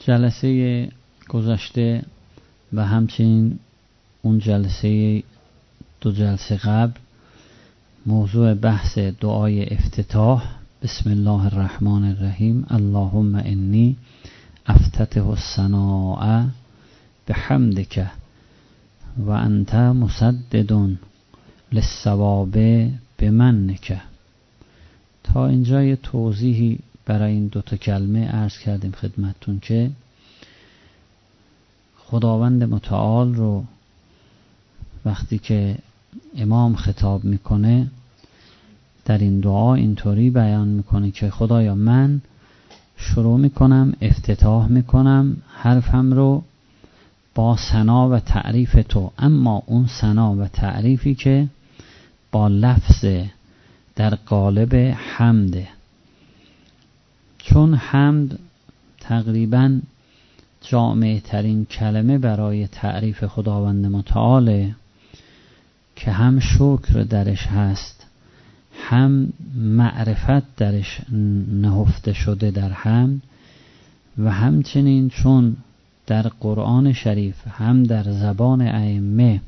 جلسه گذشته و همچنین اون جلسه 2 جلسه قبل موضوع بحث دعای افتتاح بسم الله الرحمن الرحیم اللهم انی افتتح الثناء بحمدک و انت مسدد للصواب بمنک. تا اینجا یه توضیحی برای این 2 کلمه عرض کردیم خدمتتون که خداوند متعال رو وقتی که امام خطاب میکنه در این دعا اینطوری بیان میکنه که خدایا من شروع میکنم افتتاح میکنم حرفم رو با ثنا و تعریف تو، اما اون ثنا و تعریفی که با لفظ در قالب حمده، چون حمد تقریبا جامع ترین کلمه برای تعریف خداوند متعاله که هم شکر درش هست هم معرفت درش نهفته شده در حمد، و همچنین چون در قرآن شریف هم در زبان ائمه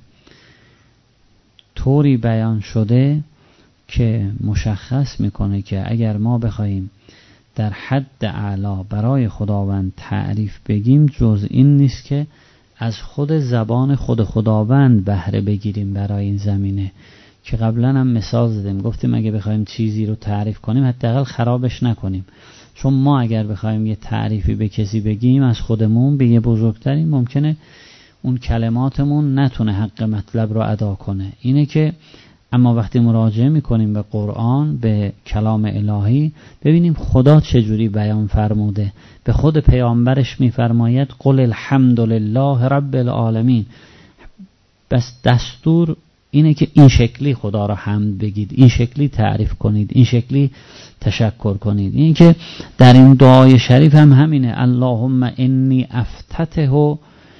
طوری بیان شده که مشخص میکنه که اگر ما بخوایم در حد اعلا برای خداوند تعریف بگیم جز این نیست که از خود زبان خود خداوند بهره بگیریم برای این زمینه، که قبلا هم مثال زدیم گفتیم اگه بخوایم چیزی رو تعریف کنیم حداقل خرابش نکنیم، چون ما اگر بخوایم یه تعریفی به کسی بگیم از خودمون به یه بزرگتری ممکنه اون کلماتمون نتونه حق مطلب رو ادا کنه. اینه که اما وقتی مراجعه میکنیم به قرآن به کلام الهی ببینیم خدا چجوری بیان فرموده. به خود پیامبرش میفرماید قل الحمد لله رب العالمین، بس دستور اینه که این شکلی خدا را حمد بگید، این شکلی تعریف کنید، این شکلی تشکر کنید. این که در این دعای شریف هم همینه اللهم انی افتتح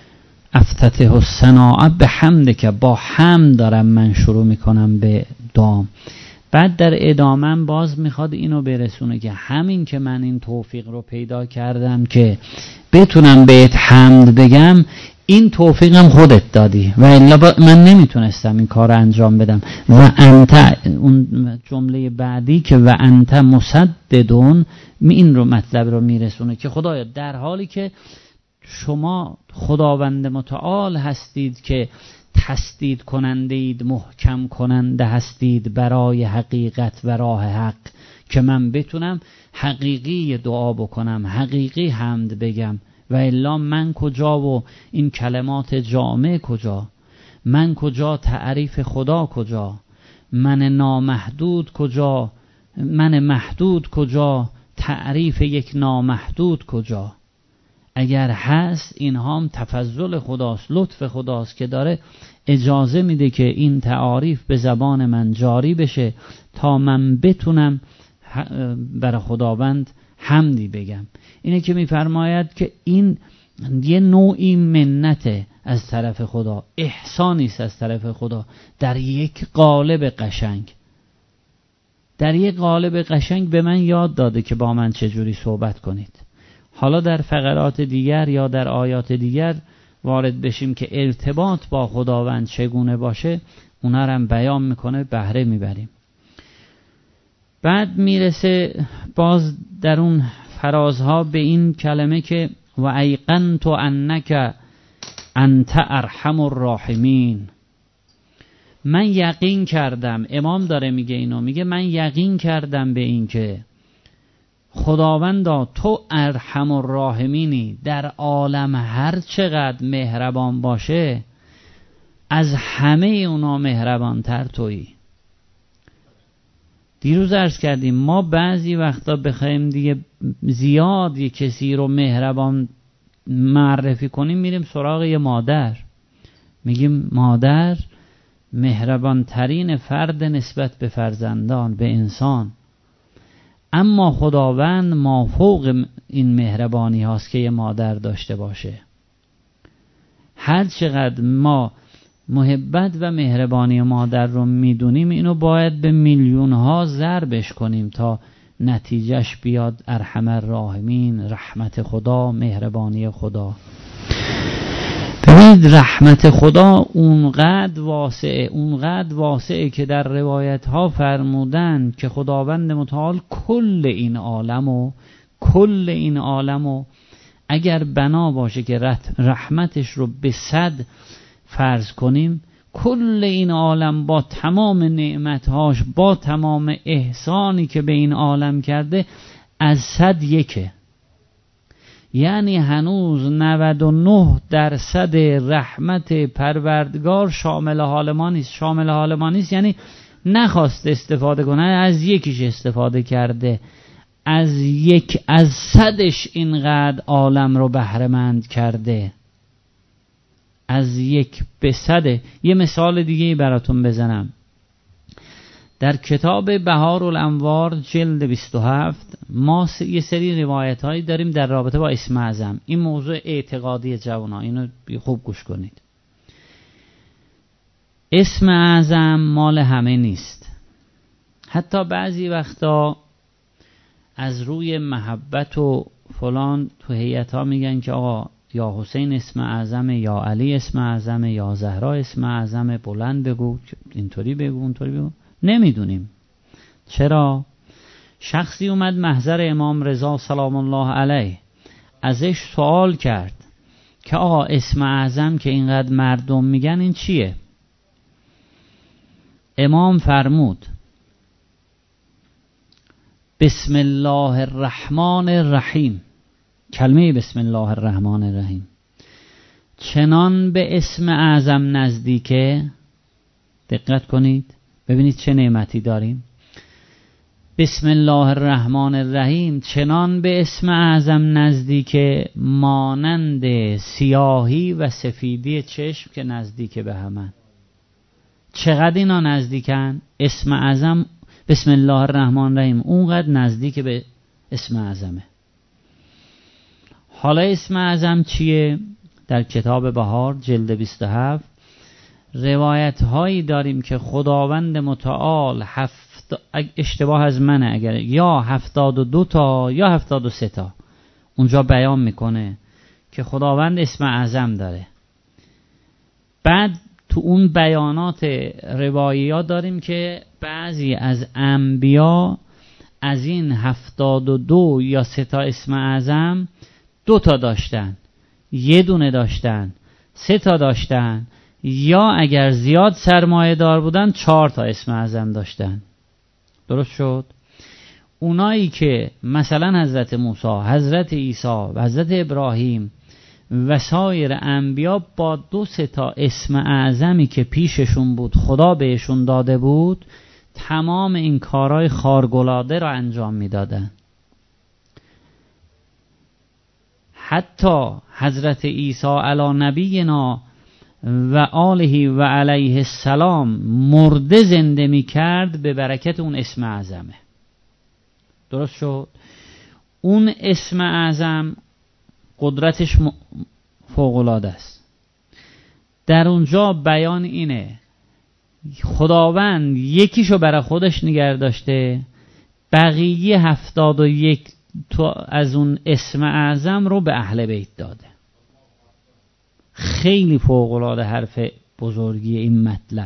الثناء بحمدک، با حمد دارم من شروع میکنم به دعام. بعد در ادامه باز میخواد اینو برسونه که همین که من این توفیق رو پیدا کردم که بتونم بهت حمد بگم، این توفیقم خودت دادی و الا من نمیتونستم این کار رو انجام بدم. و انت، اون جمله بعدی که و انت مسددون، این رو مطلب رو میرسونه که خدایا در حالی که شما خداوند متعال هستید که تسدید کننده اید، محکم کننده هستید برای حقیقت و راه حق، که من بتونم حقیقی دعا بکنم، حقیقی حمد بگم، و الا من کجا و این کلمات جامع کجا، من کجا تعریف خدا کجا، من نامحدود کجا، من محدود کجا، تعریف یک نامحدود کجا. اگر هست اینها هم تفضل خداست، لطف خداست که داره اجازه میده که این تعاریف به زبان من جاری بشه تا من بتونم برای خداوند حمدی بگم. اینه که میفرماید که این یه نوعی منت از طرف خدا، احسانی است از طرف خدا در یک قالب قشنگ. در یک قالب قشنگ به من یاد داده که با من چجوری صحبت کنید. حالا در فقرات دیگر یا در آیات دیگر وارد بشیم که ارتباط با خداوند چگونه باشه، اونا رو هم بیان میکنه، بهره میبریم. بعد میرسه باز در اون فرازها به این کلمه که و ایقنت انک انت ارحم الراحمین. من یقین کردم، امام داره میگه اینو، میگه من یقین کردم به این که خداوندا تو ارحم الراحمینی، در عالم هر چقدر مهربان باشه از همه اونا مهربان تر تویی. دیروز عرض کردیم ما بعضی وقتا بخوایم دیگه زیاد یه کسی رو مهربان معرفی کنیم میریم سراغ یه مادر، میگیم مادر مهربان ترین فرد نسبت به فرزندان، به انسان. اما خداوند مافوق این مهربانی هاست که یه مادر داشته باشه. هر چقدر ما محبت و مهربانی مادر رو میدونیم اینو باید به میلیون ها ضربش کنیم تا نتیجهش بیاد ارحم الراحمین، رحمت خدا، مهربانی خدا. ببینید رحمت خدا اونقدر واسعه که در روایت ها فرمودن که خداوند متعال کل این عالمو اگر بنا باشه که رحمتش رو به 100 فرض کنیم، کل این عالم با تمام نعمتهاش، با تمام احسانی که به این عالم کرده، از 100 یکه. یعنی هنوز 99% رحمت پروردگار شامل حال ما نیست. یعنی نخواست استفاده کنه، از یکیش استفاده کرده، از 1/100 اینقدر عالم رو بهره‌مند کرده، از 1/100. یه مثال دیگه براتون بزنم. در کتاب بهار الانوار جلد 27 ما یه سری روایت هایی داریم در رابطه با اسم اعظم. این موضوع اعتقادی جوان ها، اینو خوب گوش کنید. اسم اعظم مال همه نیست. حتی بعضی وقتا از روی محبت و فلان تو هیئت ها میگن که آقا یا حسین اسم اعظمه، یا علی اسم اعظمه، یا زهرا اسم اعظمه، بلند بگو، اینطوری بگو، اونطوری بگو. نمیدونیم چرا. شخصی اومد محضر امام رضا سلام الله علیه، ازش سوال کرد که آقا اسم اعظم که اینقدر مردم میگن این چیه؟ امام فرمود بسم الله الرحمن الرحیم. کلمه بسم الله الرحمن الرحیم چنان به اسم اعظم نزدیکه، دقت کنید ببینید چه نعمتی داریم. بسم الله الرحمن الرحیم چنان به اسم اعظم نزدیکه مانند سیاهی و سفیدی چشم که نزدیک به همن. چقدر اینا نزدیکن؟ اسم اعظم بسم الله الرحمن الرحیم اونقدر نزدیک به اسم اعظمه. حالا اسم اعظم چیه؟ در کتاب بهار جلد 27 روایت هایی داریم که خداوند متعال اشتباه از منه اگر یا 72 تا یا 73 تا اونجا بیان میکنه که خداوند اسم اعظم داره. بعد تو اون بیانات رواییات داریم که بعضی از انبیا از این 72 یا 3 تا اسم اعظم 2 تا داشتن، 1 دونه داشتن، 3 تا داشتن، یا اگر زیاد سرمایه دار بودن 4 تا اسم اعظم داشتن. درست شد؟ اونایی که مثلا حضرت موسی، حضرت عیسی و حضرت ابراهیم و سایر انبیا با 2-3 تا اسم اعظمی که پیششون بود خدا بهشون داده بود تمام این کارهای خارق‌العاده را انجام میدادن. حتی حضرت عیسی علی نبینا و آله و علیه السلام مرده زنده می کرد به برکت اون اسم اعظمه. درست شد؟ اون اسم اعظم قدرتش فوق‌العاده است. در اونجا بیان اینه خداوند یکیشو برای خودش نگه داشته، بقیه 71 تو از اون اسم اعظم رو به اهل بیت داده. خیلی فوق‌العاده حرف بزرگی این مطلب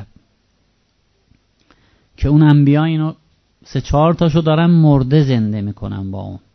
که اون انبیا اینو 3-4 تاشو دارن مرده زنده میکنن با اون.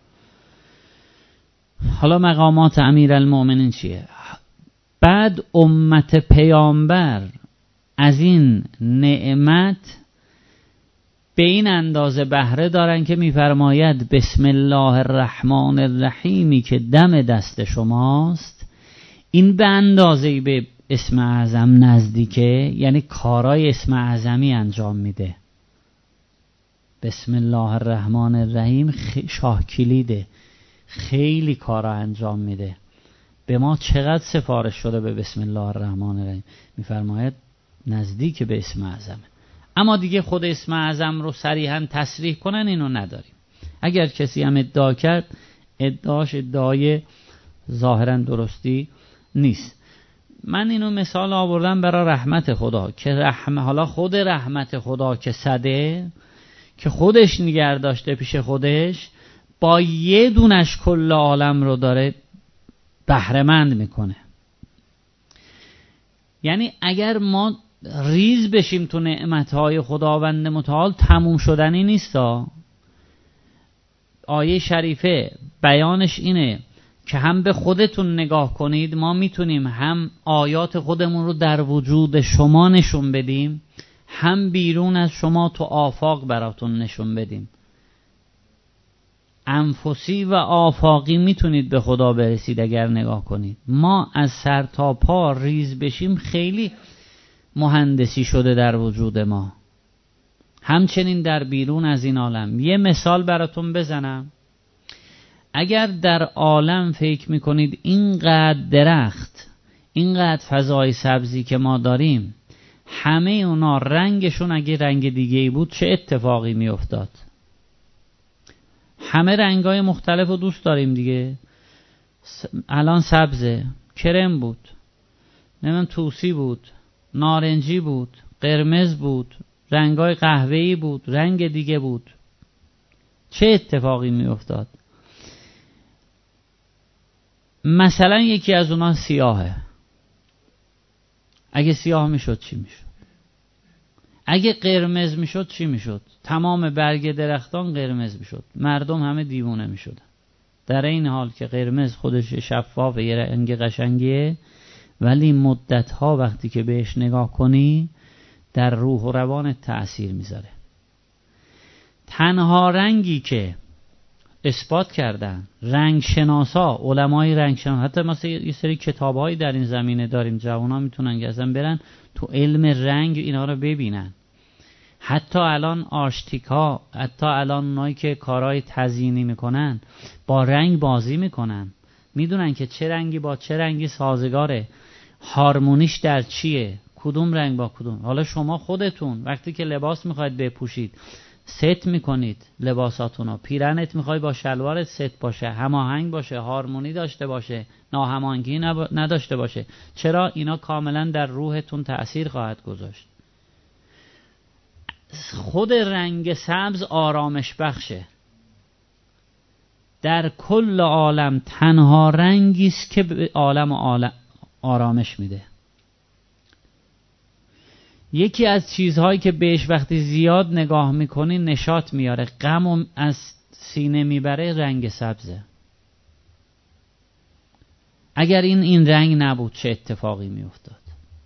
حالا مقامات امیرالمؤمنین چیه؟ بعد امت پیامبر از این نعمت به این اندازه بهره دارن که میفرماید بسم الله الرحمن الرحیمی که دم دست شماست، این به اندازه‌ای به اسم اعظم نزدیکه، یعنی کارای اسم اعظمی انجام میده. بسم الله الرحمن الرحیم شاه کلیده، خیلی کارا انجام میده. به ما چقدر سفارش شده به بسم الله الرحمن الرحیم، میفرماید نزدیک به اسم اعظمه. اما دیگه خود اسم اعظم رو صریحا تصریح کنن اینو نداریم. اگر کسی هم ادعا کرد ادعاش ادعای ظاهرا درستی نیست. من اینو مثال آوردم برای رحمت خدا که حالا خود رحمت خدا که 100 که خودش نگه داشته پیش خودش، با یه دونش کل عالم رو داره بهره‌مند میکنه. یعنی اگر ما ریز بشیم تو نعمتهای خداوند متعال تموم شدنی نیستا. آیه شریفه بیانش اینه که هم به خودتون نگاه کنید، ما میتونیم هم آیات خودمون رو در وجود شما نشون بدیم، هم بیرون از شما تو آفاق براتون نشون بدیم. انفسی و آفاقی میتونید به خدا برسید اگر نگاه کنید. ما از سر تا پا ریز بشیم خیلی مهندسی شده در وجود ما، همچنین در بیرون از این عالم. یه مثال براتون بزنم. اگر در عالم فکر میکنید اینقدر درخت، اینقدر فضای سبزی که ما داریم، همه اونا رنگشون اگه رنگ دیگه‌ای بود چه اتفاقی میافتاد؟ همه رنگای مختلف رو دوست داریم دیگه. الان سبزه، کرم بود، نمیدونم توسی بود، نارنجی بود، قرمز بود، رنگای قهوه‌ای بود، رنگ دیگه بود. چه اتفاقی میافتاد؟ مثلا یکی از اونا سیاهه. اگه سیاه میشد چی میشد؟ اگه قرمز میشد چی میشد؟ تمام برگ درختان قرمز میشد، مردم همه دیوونه میشدن. در این حال که قرمز خودش شفافه، یه رنگ قشنگیه، ولی مدتها وقتی که بهش نگاه کنی در روح و روانت تأثیر میذاره. تنها رنگی که اثبات کردن رنگ شناسا، علمای رنگ شناس، حتی مثلا یه سری کتاب‌هایی در این زمینه داریم، جوان‌ها میتونن که اصلا برن تو علم رنگ اینا رو ببینن. حتی الان آشتیک‌ها، حتی الان اونایی که کارهای تزیینی میکنن با رنگ بازی میکنن، میدونن که چه رنگی با چه رنگی سازگاره، هارمونیش در چیه، کدوم رنگ با کدوم. حالا شما خودتون وقتی که لباس میخواید بپوشید ست میکنید لباساتونو، پیرنت میخوای با شلوارت ست باشه، هماهنگ باشه، هارمونی داشته باشه، ناهماهنگی نداشته باشه. چرا؟ اینا کاملا در روحتون تأثیر خواهد گذاشت. خود رنگ سبز آرامش بخشه. در کل عالم تنها رنگی است که به عالم آرامش میده. یکی از چیزهایی که بهش وقتی زیاد نگاه میکنی نشاط میاره، غم از سینه میبره، رنگ سبزه. اگر این رنگ نبود چه اتفاقی میافتاد؟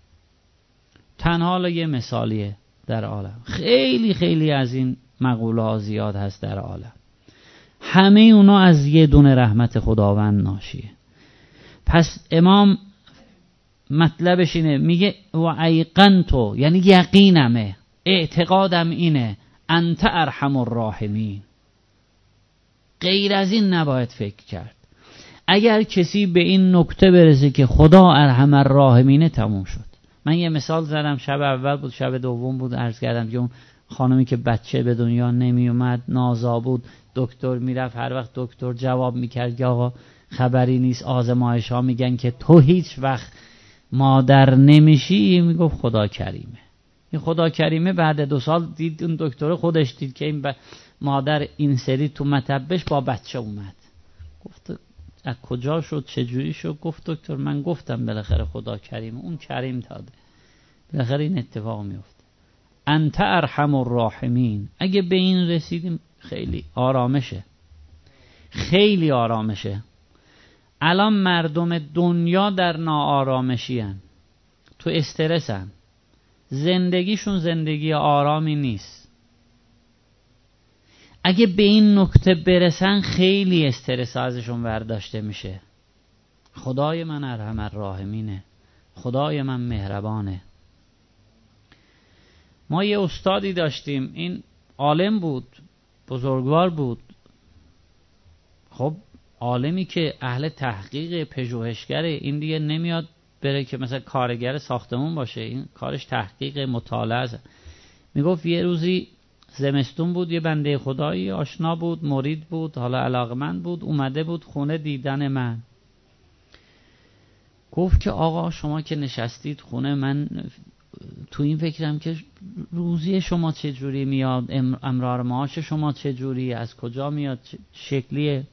تنها یه مثالیه در عالم. خیلی خیلی از این مقوله ها زیاد هست در عالم. همه اونا از یه دونه رحمت خداوند ناشیه. پس امام مطلبش اینه، میگه و ایقنتو، یعنی یقینمه، اعتقادم اینه، انت ارحم الراحمین. غیر از این نباید فکر کرد. اگر کسی به این نکته برسه که خدا ارحم الراحمینه، تموم شد. من یه مثال زدم، شب اول بود، شب دوم بود، عرض کردم که اون خانمی که بچه به دنیا نمی اومد، نازا بود، دکتر میرفت، هر وقت دکتر جواب میکرد که آقا خبری نیست، آزمایش ها میگن که تو هیچ وقت مادر نمیشی، میگفت خدا کریمه. این خدا کریمه بعد 2 سال دید اون دکتر خودش دید که این مادر این سری تو مطبش با بچه اومد. گفت از کجا شد، چجوری شد؟ گفت دکتر من گفتم بالاخره خدا کریمه، اون کریم داده، بالاخره این اتفاق میفته. انت ارحم الراحمین. اگه به این رسیدیم خیلی آرامشه، خیلی آرامشه. الان مردم دنیا در ناآرامشی هن، تو استرس هن، زندگیشون زندگی آرامی نیست. اگه به این نکته برسن خیلی استرس ازشون برداشته میشه. خدای من ارحم الراحمینه، خدای من مهربانه. ما یه استادی داشتیم، این عالم بود، بزرگوار بود. خب عالمی که اهل تحقیق، پژوهشگره، این دیگه نمیاد بره که مثلا کارگر ساختمون باشه، این کارش تحقیق، مطالعه است. میگفت یه روزی زمستون بود، یه بنده خدایی آشنا بود، مرید بود، حالا علاقمند بود، اومده بود خونه دیدن من. گفت که آقا شما که نشستید خونه من، تو این فکرم که روزی شما چه جوری میاد، امرار معاش شما چه جوری، از کجا میاد، شکلیه.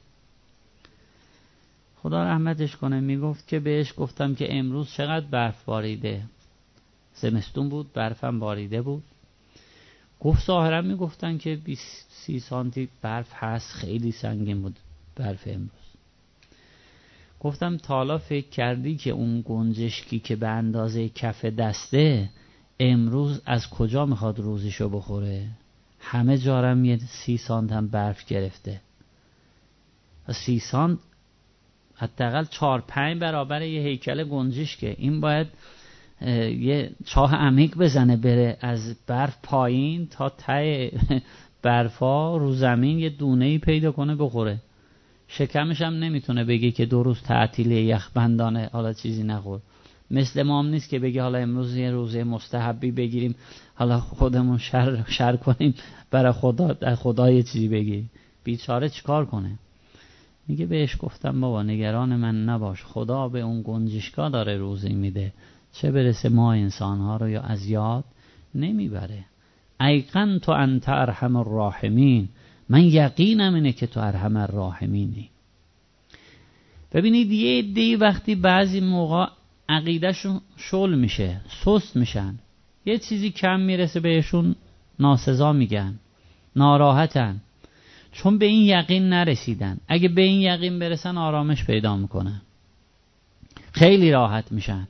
خدا رحمتش کنه میگفت که بهش گفتم که امروز چقدر برف باریده، زمستون بود برفم باریده بود. گفت ظاهرا میگفتن که 20-30 سانتی برف هست، خیلی سنگین بود برف امروز. گفتم تا حالا فکر کردی که اون گنجشکی که به اندازه کف دسته امروز از کجا میخواد روزیشو بخوره؟ همه جارم یه 30 سانت هم برف گرفته. 30 سانت حداقل 4-5 برابر یه هیکل گنجشکه. این باید یه چاه عمیق بزنه بره از برف پایین تا ته برفا رو زمین یه دونه‌ای پیدا کنه بخوره. شکمش هم نمیتونه بگه که 2 روز تعطیلی یخبندانه حالا چیزی نخور. مثل ما هم نیست که بگه حالا امروز یه روزه مستحبی بگیریم حالا خودمون شر کنیم برای خدا یه چیزی بگیریم. بیچاره چیکار کنه؟ میگه بهش گفتم بابا نگران من نباش، خدا به اون گنجشکا داره روزی میده، چه برسه ما انسانها رو یا از یاد نمیبره. ایقن تو انت ارحم الراحمین، من یقینم اینه که تو ارحم الراحمینی. ببینید یه عده‌ای وقتی بعضی موقع عقیدهشون شل میشه، سست میشن، یه چیزی کم میرسه بهشون ناسزا میگن، ناراحتن، چون به این یقین نرسیدن. اگه به این یقین برسن آرامش پیدا میکنن، خیلی راحت میشن.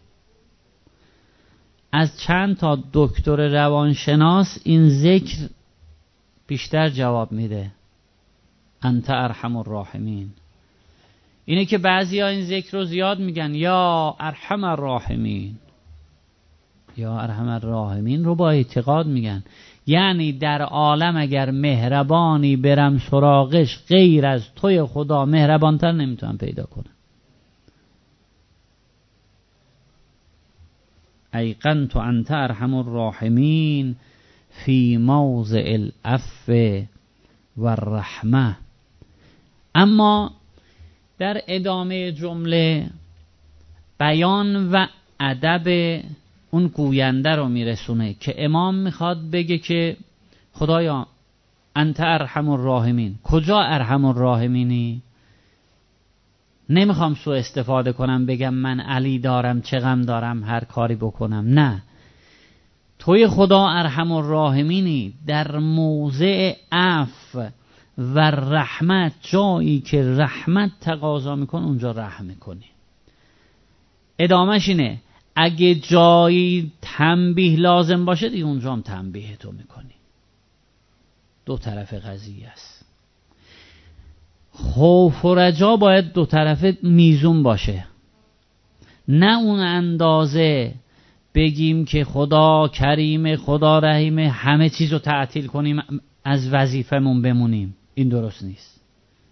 از چند تا دکتر روانشناس این ذکر بیشتر جواب میده، انت ارحم الراحمین. اینه که بعضی ها این ذکر رو زیاد میگن، یا ارحم الراحمین، یا ارحم الراحمین رو با اعتقاد میگن. یعنی در عالم اگر مهربانی برم سراغش غیر از توی خدا مهربانتر نمیتونم پیدا کنم. ایقنت انت ارحم الراحمین فی موضع العفو والرحمه. اما در ادامه جمله بیان و ادب اون گوینده رو میرسونه که امام میخواد بگه که خدایا انت ارحم الراحمین. کجا ارحم الراحمینی؟ نمیخوام سوء استفاده کنم بگم من علی دارم چه غم دارم هر کاری بکنم، نه، توی خدا ارحم الراحمینی. در موضع عفو و رحمت، جایی که رحمت تقاضا میکن اونجا رحم میکنی. ادامهش اینه اگه جایی تنبیه لازم باشه دیگه اونجا هم تنبیه تو میکنی. دو طرف قضیه است. خوف و رجا باید دو طرفه میزون باشه، نه اون اندازه بگیم که خدا کریم خدا رحیم همه چیز رو تعطیل کنیم از وظیفمون بمونیم. این درست نیست.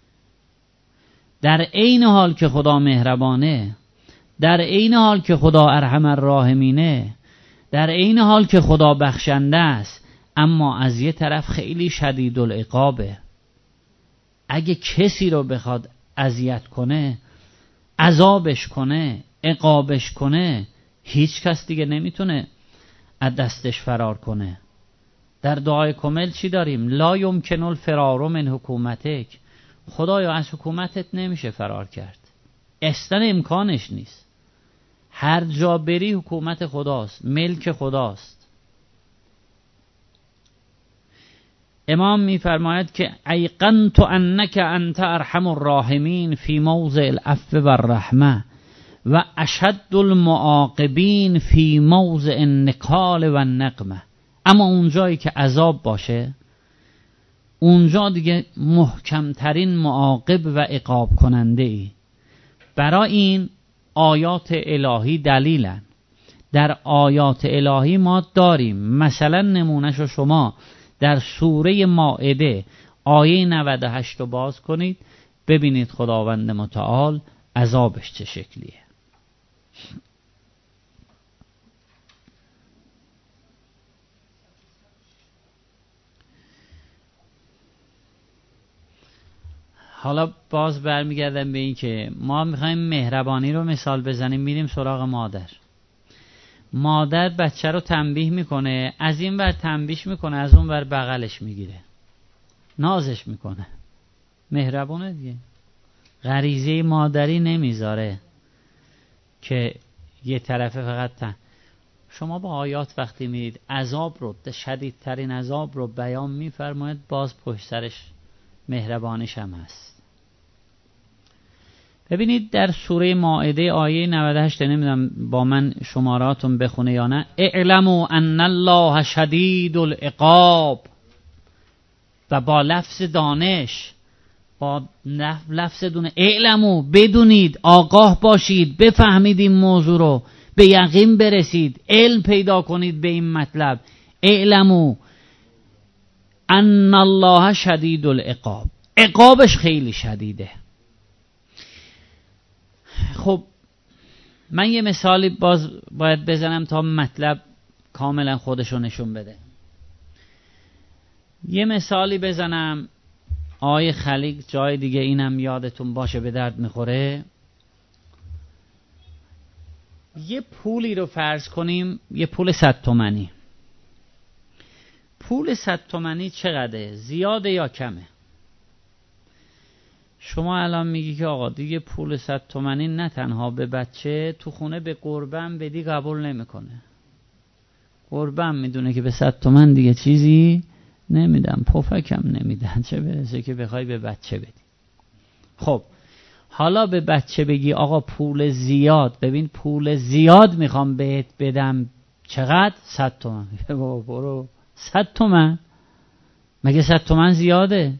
در عین حال که خدا مهربانه، در عین حال که خدا ارحم الراحمینه، در عین حال که خدا بخشنده است، اما از یه طرف خیلی شدید العقابه. اگه کسی رو بخواد اذیت کنه، عذابش کنه، عقابش کنه، هیچ کس دیگه نمیتونه از دستش فرار کنه. در دعای کمل چی داریم؟ لا یمکن الفرار من حکومتک. خدایا از حکومتت نمیشه فرار کرد، اصلا امکانش نیست. هر جا بری حکومت خداست، ملک خداست. امام میفرماید که ایقنت انک انت ارحم الراحمین فی موضع العفو والرحمه و اشد المعاقبین فی موضع النکال و النقمه. اما اونجایی که عذاب باشه اونجا دیگه محکمترین معاقب و عقاب کننده ای. برای این آیات الهی دلیلن. در آیات الهی ما داریم، مثلا نمونهشو شما در سوره مائده آیه 98 رو باز کنید ببینید خداوند متعال عذابش چه شکلیه. حالا باز برمیگردم به این که ما میخوایم مهربانی رو مثال بزنیم، میریم سراغ مادر. مادر بچه رو تنبیه میکنه، از این ور تنبیهش میکنه، از اون ور بغلش میگیره، نازش میکنه، مهربونه دیگه. غریزه مادری نمیذاره که یه طرفه فقط شما با آیات وقتی میدید عذاب رو، شدیدترین عذاب رو بیان میفرماید، باز پشت سرش مهربانیش هم هست. ببینید در سوره مائده آیه 98، نمیدونم با من شماراتون بخونه یا نه، اعلموا ان الله شدید العقاب، و با لفظ دانش، با لفظ دونه، اعلموا، بدونید، آگاه باشید، بفهمید این موضوع رو، به یقین برسید، علم پیدا کنید به این مطلب. اعلموا ان الله شدید العقاب، عقابش خیلی شدیده. خب من یه مثالی باز باید بزنم تا مطلب کاملا خودشو نشون بده. یه مثالی بزنم، آیه خلیق جای دیگه اینم یادتون باشه به درد میخوره. یه پولی رو فرض کنیم، یه پول 100 تومانی. پول 100 تومانی چقدره؟ زیاده یا کمه؟ شما الان میگی که آقا دیگه پول 100 تومانی نه تنها به بچه، تو خونه به قربم بدی قبول نمیکنه. قربم میدونه که به 100 تومن دیگه چیزی نمیدم، پفکم نمیدن، چه برسه که بخوای به بچه بدی. خب حالا به بچه بگی آقا پول زیاد، ببین پول زیاد میخوام بهت بدم، چقدر؟ 100 تومن. بابا برو، 100 تومن مگه 100 تومن زیاده؟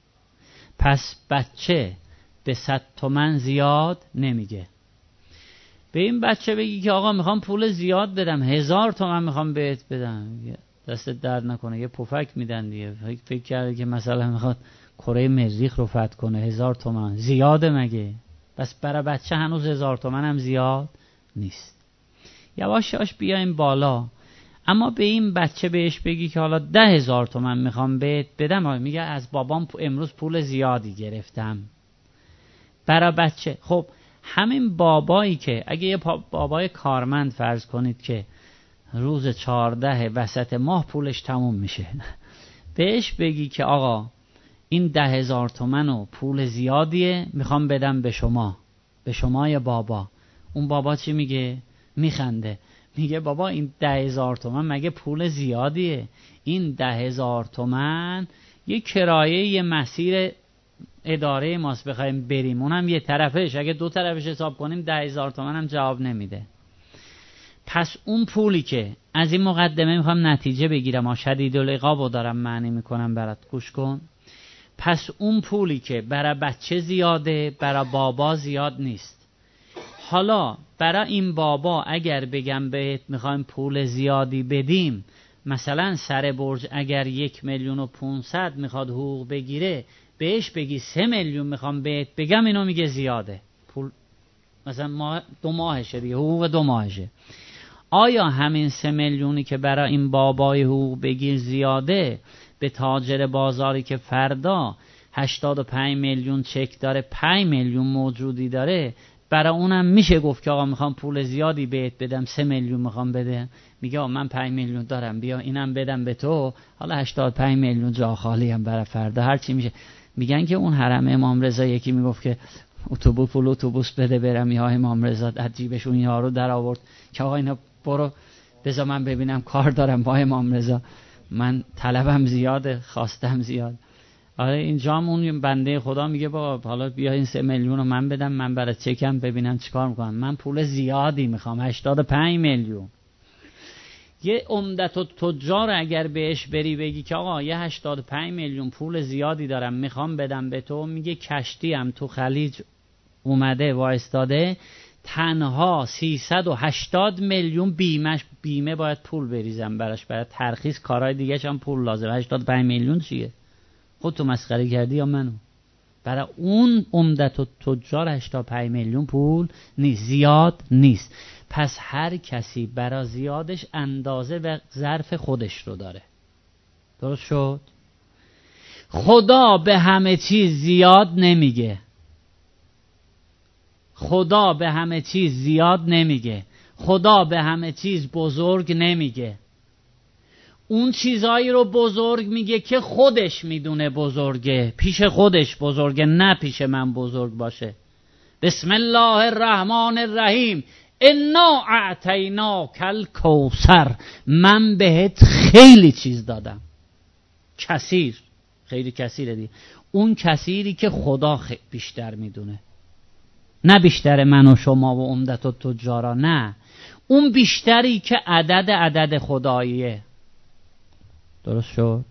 پس بچه به 100 تومن زیاد نمیگه. به این بچه بگی که آقا میخوام پول زیاد بدم، 1000 تومن میخوام بهت بدم، دستت درد نکنه، یه پفک میدن دیگه. فکر کرده که مثلا میخواد کره مریخ رو فتح کنه، 1000 تومن زیاده مگه؟ بس برای بچه هنوز 1000 تومن هم زیاد نیست. یواش یواش بیایم بالا. اما به این بچه بهش بگی که حالا 10,000 تومن میخوام بهت بدم، میگه از بابام امروز پول زیادی گرفتم. برای بچه خب همین بابایی که اگه یه بابای کارمند فرض کنید که روز 14 وسط ماه پولش تموم میشه، بهش بگی که آقا این 10,000 تومن و پول زیادیه میخوام بدم به شما، به شما یا بابا. اون بابا چی میگه؟ میخنده، میگه بابا این 10,000 تومن مگه پول زیادیه؟ این 10,000 تومن یه کرایه یه مسیر اداره ماست بخوایم بریم، اونم یه طرفش، اگه دو طرفش حساب کنیم 10,000 تومن هم جواب نمیده. پس اون پولی که از این مقدمه میخوام نتیجه بگیرم، شدید العقاب دارم معنی میکنم برات، گوش کن. پس اون پولی که برای بچه زیاده، برای بابا زیاد نیست. حالا برای این بابا اگر بگم بهت میخوایم پول زیادی بدیم، مثلا سر برج اگر 1,500,000 میخواد حقوق بگیره، بهش بگی 3 میلیون میخوام بهت بگم، اینو میگه زیاده. پول مثلا 2 ماهشه دیگه، حقوق 2 ماهشه. آیا همین 3 میلیونی که برای این بابای حقوق بگیر زیاده، به تاجر بازاری که فردا 85 میلیون چک داره، 5 میلیون موجودی داره، برای اونم میشه گفت که آقا میخوام پول زیادی بهت بدم، 3 میلیون میخوام بده؟ میگه آقا من 5 میلیون دارم، بیا اینم بدم به تو، حالا 85 میلیون جا خالی هم برای فردا، هر چی میشه. میگن که اون حرم امام رضا یکی میگفت که اتوبوس بده برم، یا امام رضا از جیبش اون یارو در آورد که آقا اینا برو بذار من ببینم، کار دارم با امام رضا، من طلبم زیاده، خواستم زیاد. آره اینجا هم اون بنده خدا میگه بابا حالا بیا این 3 میلیون رو من بدم، من برای چکم ببینم چیکار میکنم، من پول زیادی میخوام، 85 میلیون. یه عمدت تجار اگر بهش بری بگی که آقا یه 85 میلیون پول زیادی دارم میخوام بدم به تو، میگه کشتی هم تو خلیج اومده وایستاده، تنها 380 میلیون بیمه باید پول بریزم براش، برای ترخیص کارهای دیگه هم پول لازم. 85 میلیون چیه؟ خودتو مسخره کردی یا منو؟ برای اون عمدت و تجار 85 میلیون پول نیست، زیاد نیست. پس هر کسی برای زیادش اندازه و ظرف خودش رو داره. درست شد؟ خدا به همه چیز زیاد نمیگه. خدا به همه چیز زیاد نمیگه. خدا به همه چیز بزرگ نمیگه. اون چیزایی رو بزرگ میگه که خودش میدونه بزرگه، پیش خودش بزرگه، نه پیش من بزرگ باشه. بسم الله الرحمن الرحیم، انا اعطیناک الکوثر، من بهت خیلی چیز دادم. کثیر، خیلی کثیره دیگه. اون کثیری که خدا بیشتر میدونه، نه بیشتر من و شما و عمدت و تجارا، نه، اون بیشتری که عدد خداییه. درست شد؟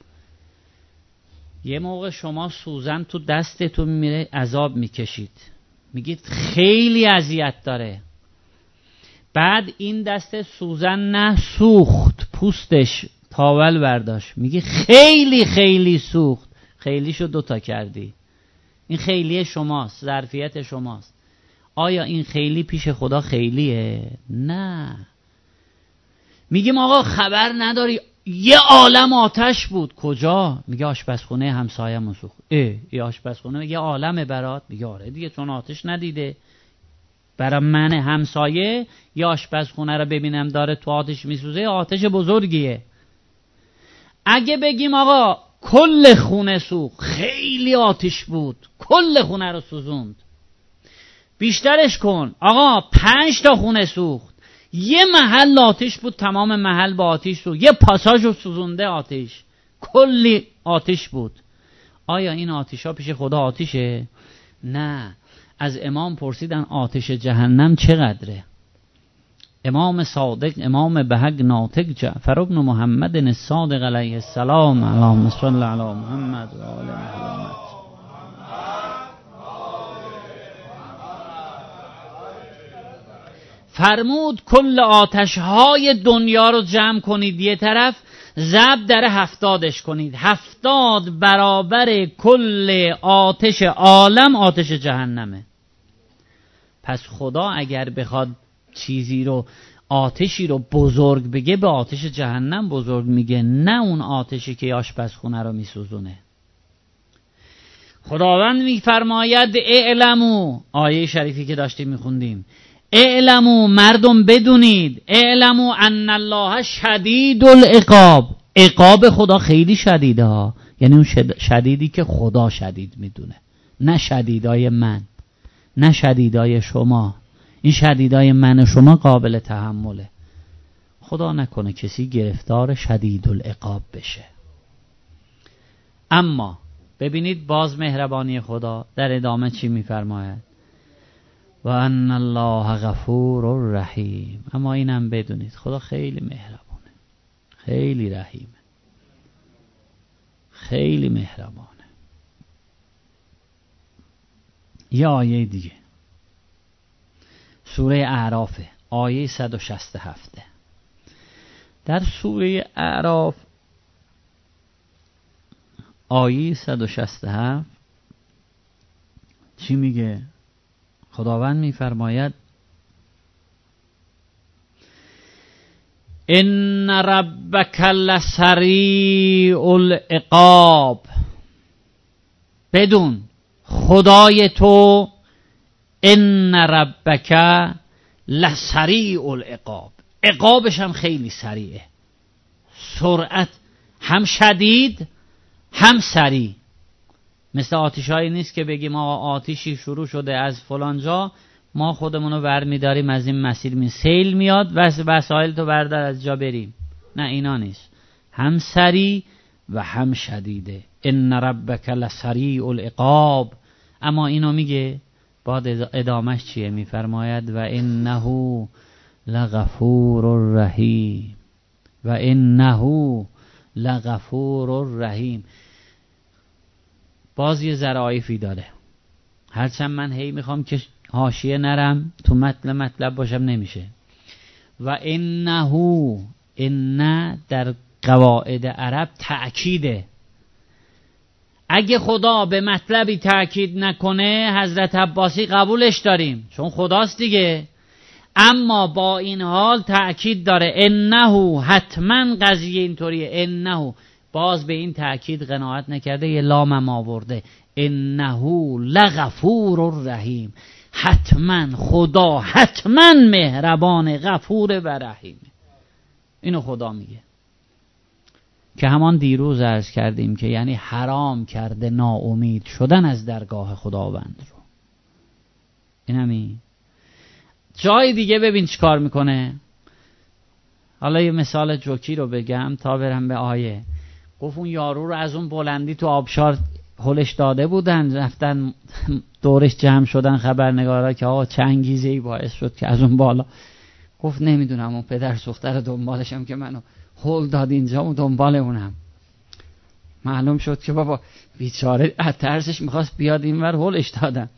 یه موقع شما سوزن تو دستتون میره، عذاب میکشید، میگید خیلی اذیت داره. بعد این دست سوزن نه سوخت، پوستش تاول برداشت، میگی خیلی خیلی سوخت. خیلیشو 2 کردی. این خیلی شماست، ظرفیت شماست. آیا این خیلی پیش خدا خیلیه؟ نه. میگیم آقا خبر نداری یه عالم آتش بود. کجا؟ میگه آشپزخونه همسایه‌مون سوخت. یه آشپزخونه یه عالمه برات؟ میگه آره دیگه، چون آتش ندیده. برای من همسایه یه آشپزخونه رو ببینم داره تو آتش میسوزه، آتش بزرگیه. اگه بگیم آقا کل خونه سوخت، خیلی آتش بود، کل خونه رو سوزوند، بیشترش کن آقا 5 تا خونه سوخت، یه محل آتش بود، تمام محل با آتش سوخت، یه پاساژ رو سوزونده آتش، کلی آتش بود. آیا این آتش ها پیش خدا آتشه؟ نه. از امام پرسیدن آتش جهنم چقدره؟ امام صادق، امام بهگ ناطق، جعفر ابن محمد الصادق علیه السلام، اللهم صل علی محمد و آل محمد، فرمود کل آتش های دنیا رو جمع کنید یه طرف، ضرب در 70ش کنید، 70 برابر کل آتش عالم آتش جهنمه. پس خدا اگر بخواد چیزی رو، آتشی رو بزرگ بگه، به آتش جهنم بزرگ میگه، نه اون آتشی که آشپزخونه رو میسوزونه. خداوند میفرماید اعلمو، آیه شریفی که داشتیم میخوندیم، اعلمو، مردم بدونید، اعلمو ان الله شدید العقاب، عقاب خدا خیلی شدیده ها، یعنی اون شدیدی که خدا شدید میدونه، نه شدیدای من، نه شدیدای شما. این شدیدای من و شما قابل تحمله. خدا نکنه کسی گرفتار شدید العقاب بشه. اما ببینید باز مهربانی خدا در ادامه چی میفرماید؟ و ان الله غفور رحیم. اما اینم بدونید خدا خیلی مهربانه، خیلی رحیمه، خیلی مهربانه. یه آیه دیگه سوره اعراف، آیه 167. در سوره اعراف آیه 167 چی میگه؟ خداوند میفرماید ان ربک لسریع العقاب، بدون خدای تو ان ربک لسریع العقاب، عقابش هم خیلی سریعه، سرعت، هم شدید هم سریع. مثل آتشایی نیست که بگیم آقا آتشی شروع شده از فلان جا، ما خودمونو برمیداریم از این مسیر، سیل میاد وسایل تو بردار از جا بریم. نه، اینا نیست، هم سریع و هم شدیده. ان ربک لسریع العقاب. اما اینو میگه بعد ادامش چیه؟ میفرماید و انه لغفور رحیم، و انه لغفور رحیم. باز یه ظرافی داره، هرچند من هی میخوام که حاشیه نرم تو مطلب باشم نمیشه. و انه، ان در قواعد عرب تأکیده. اگه خدا به مطلبی تأکید نکنه حضرت عباسی قبولش داریم چون خداست دیگه، اما با این حال تأکید داره. انه، حتما قضیه اینطوریه. انه باز به این تأکید قناعت نکرده، یه لام هم آورده. انه لغفور رحیم، حتما خدا حتما مهربان غفور و رحیم. اینو خدا میگه که همان دیروز عرض کردیم که یعنی حرام کرده ناامید شدن از درگاه خداوند رو. این همین. جای دیگه ببین چی کار میکنه. حالا یه مثال جوکی رو بگم تا برم به آیه. گفت اون یارو رو از اون بلندی تو آبشار هلش داده بودن، رفتن دورش جمع شدن خبرنگارا که آقا چه انگیزه‌ای باعث شد که از اون بالا. گفت نمیدونم اون پدر سوختر دنبالشم که منو هل داد اینجا و دنبال اونم. معلوم شد که بابا بیچاره از ترسش میخواست بیاد اینور هلش دادن.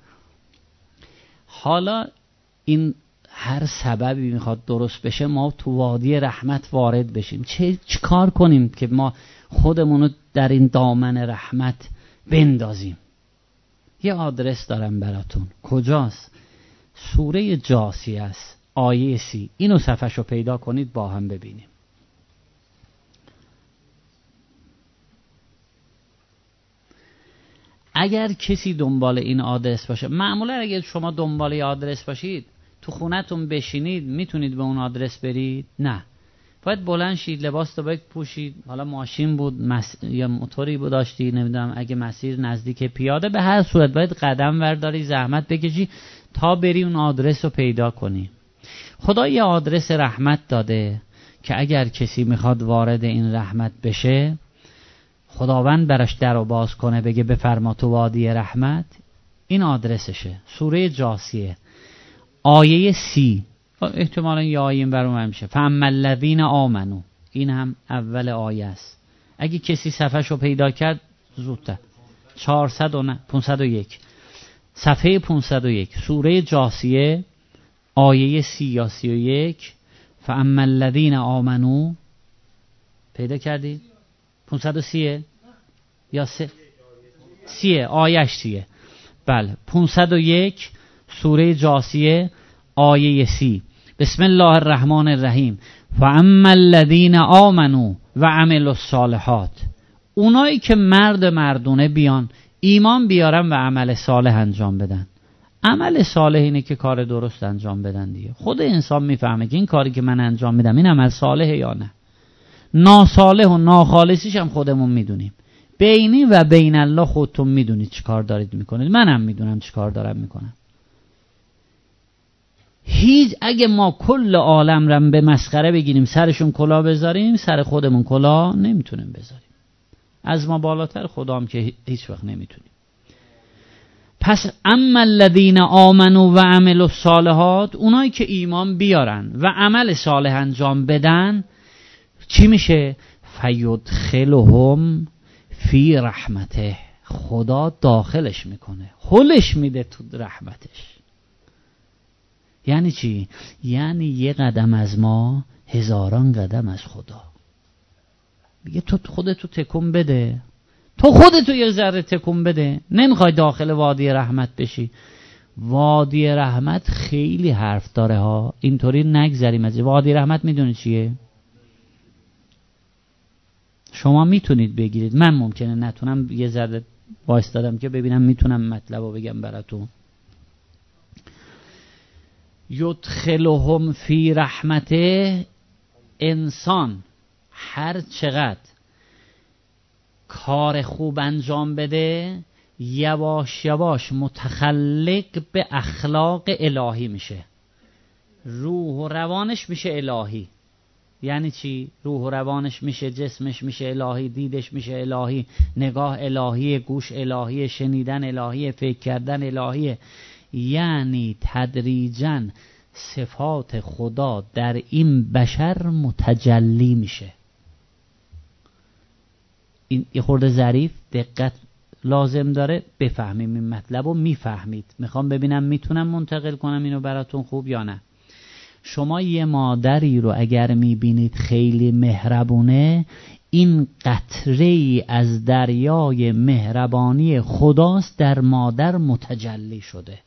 حالا این هر سببی میخواد درست بشه ما تو وادی رحمت وارد بشیم. چه کار کنیم که ما خودمونو در این دامن رحمت بندازیم؟ یه آدرس دارم براتون. کجاست؟ سوره جاثیه است، آیه 30. اینو صفحه‌شو پیدا کنید با هم ببینیم. اگر کسی دنبال این آدرس باشه، معمولا اگر شما دنبال این آدرس باشید تو خونتون بشینید میتونید به اون آدرس برید؟ نه، باید بلند شید، لباس تو بپوشید، حالا ماشین بود یا موتوری بود داشتی، نمیدونم اگه مسیر نزدیک پیاده، به هر صورت باید قدم برداری، زحمت بکشی تا بری اون آدرس رو پیدا کنی. خدا یه آدرس رحمت داده که اگر کسی میخواد وارد این رحمت بشه، خداوند براش در رو باز کنه بگه بفرما تو وادی رحمت، این آدرسشه. سوره جاثیه آیه 30. احتمالا یه آیه این برام میشه. فاما الذین آمنو، این هم اول آیه است. اگه کسی صفحه‌شو پیدا کرد زودتر. 501 صفحه 501 سوره جاثیه آیه 30 یا 31. فاما الذین آمنو پیدا کردی؟ 530 یا 30 آیهش 30. بله 501 سوره جاثیه آیه 30. بسم الله الرحمن الرحیم. فاما الذین آمنوا و عملوا الصالحات، اونایی که مردونه بیان ایمان بیارن و عمل صالح انجام بدن. عمل صالح اینه که کار درست انجام بدن دیگه. خود انسان میفهمه که این کاری که من انجام میدم این عمل صالحه یا نه. ناصالح و ناخالصیش هم خودمون میدونیم. بینی و بین الله خودتون میدونید چی کار دارید میکنید، منم میدونم چی کار دارم میکنم. هیچ اگه ما کل عالم رو به مسخره بگیریم سرشون کلاه بذاریم، سر خودمون کلاه نمیتونیم بذاریم. از ما بالاتر خدام که هیچ وقت نمیتونیم. پس اما الذین آمنوا و عملوا الصالحات، اونایی که ایمان بیارن و عمل صالح انجام بدن، چی میشه؟ فیدخلهم فی رحمته، خدا داخلش میکنه، هلش میده تو رحمتش. یعنی چی؟ یعنی یه قدم از ما هزاران قدم از خدا. میگه تو خودتو تکون بده، تو خودتو یه ذره تکون بده. نمیخوای داخل وادی رحمت بشی؟ وادی رحمت خیلی حرف داره ها، اینطوری نگذریم از وادی رحمت. میدونی چیه؟ شما میتونید بگیرید، من ممکنه نتونم، یه ذره وایستادم که ببینم میتونم مطلبو بگم براتون. یدخلهم فی رحمته، انسان هر چقدر کار خوب انجام بده یواش یواش متخلق به اخلاق الهی میشه، روح و روانش میشه الهی. یعنی چی؟ روح و روانش میشه، جسمش میشه الهی، دیدش میشه الهی، نگاه الهی، گوش الهی، شنیدن الهی، فکر کردن الهی. یعنی تدریجاً صفات خدا در این بشر متجلی میشه. این یه خورده ظریف، دقت لازم داره بفهمیم این مطلب رو. میفهمید؟ میخوام ببینم میتونم منتقل کنم اینو براتون خوب یا نه. شما یه مادری رو اگر میبینید خیلی مهربونه، این قطره‌ای از دریای مهربانی خداست در مادر متجلی شده.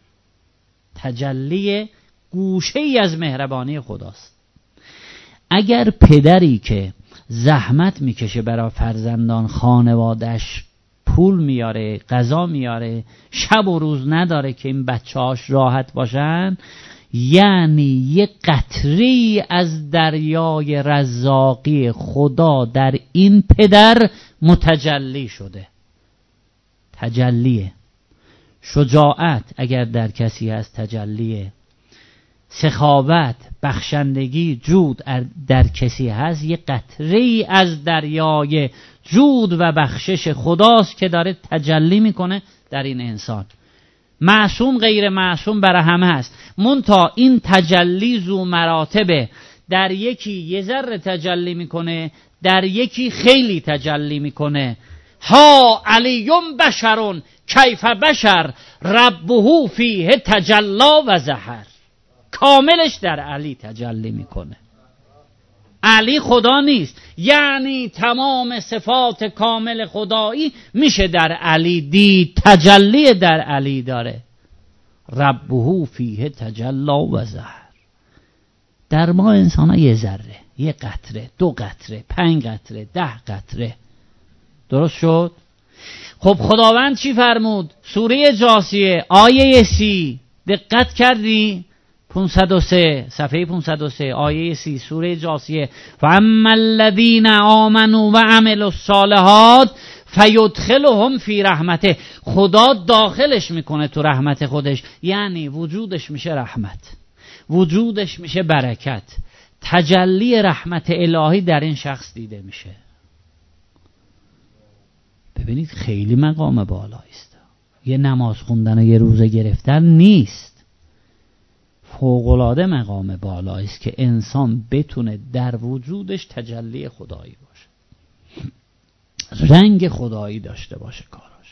تجلی گوشه‌ای از مهربانی خداست. اگر پدری که زحمت میکشه برای فرزندان، خانوادش پول میاره، غذا میاره، شب و روز نداره که این بچه‌هاش راحت باشن، یعنی یه قطره‌ای از دریای رزاقی خدا در این پدر متجلی شده. تجلیه. شجاعت اگر در کسی هست تجلیه. سخاوت، بخشندگی، جود در کسی هست یه قطره‌ای از دریای جود و بخشش خداست که داره تجلی میکنه در این انسان. معصوم غیر معصوم برای همه هست، منتها این تجلی ذو مراتبه. در یکی یه ذره تجلی میکنه، در یکی خیلی تجلی میکنه. ها علیون بشرون کیف بشر ربه فیه تجلا و ظهر. کاملش در علی تجلی میکنه. علی خدا نیست، یعنی تمام صفات کامل خدایی میشه در علی دید، تجلی در علی داره. ربه فیه تجلا و ظهر. در ما انسان ها یه ذره، یه قطره، 2 قطره، 5 قطره، 10 قطره. درست شد؟ خب خداوند چی فرمود؟ سوره جاثیه آیه 30 دقت کردی؟ 503 صفحه 503 آیه 30 سوره جاثیه. فاما الذین آمنوا و عملوا الصالحات فیدخلهم فی رحمته. خدا داخلش میکنه تو رحمت خودش، یعنی وجودش میشه رحمت، وجودش میشه برکت، تجلی رحمت الهی در این شخص دیده میشه. ببینید خیلی مقام بالایی است. یه نماز خوندن و یه روزه گرفتن نیست، فوق‌العاده مقام بالایی است که انسان بتونه در وجودش تجلی خدایی باشه، رنگ خدایی داشته باشه کاراش.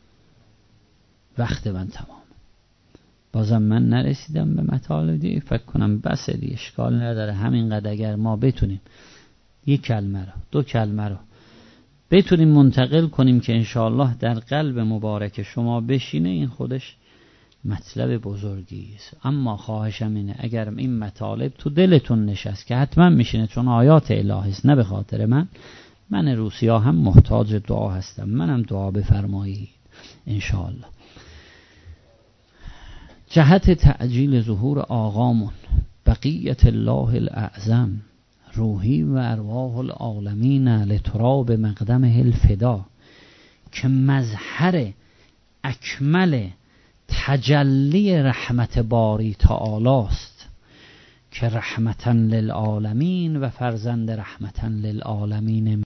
وقت من تمام. بازم من نرسیدم به مطالب دیگه، فکر کنم بس دیگه، اشکال نداره. همینقدر اگر ما بتونیم 1 کلمه رو 2 کلمه رو بتونیم منتقل کنیم که انشاءالله در قلب مبارک شما بشینه، این خودش مطلب بزرگی است. اما خواهشم اینه اگر این مطالب تو دلتون نشست که حتما میشینه، چون آیات الهی است، نه به خاطر من روسیا هم محتاج دعا هستم، منم دعا بفرمایید انشاءالله. جهت تعجیل ظهور آقامون بقیت الله الاعظم روحی و ارواح العالمین لتراب مقدمه الفدا، که مظهر اکمل تجلی رحمت باری تعالی است، که رحمتاً للعالمین و فرزند رحمتاً للعالمین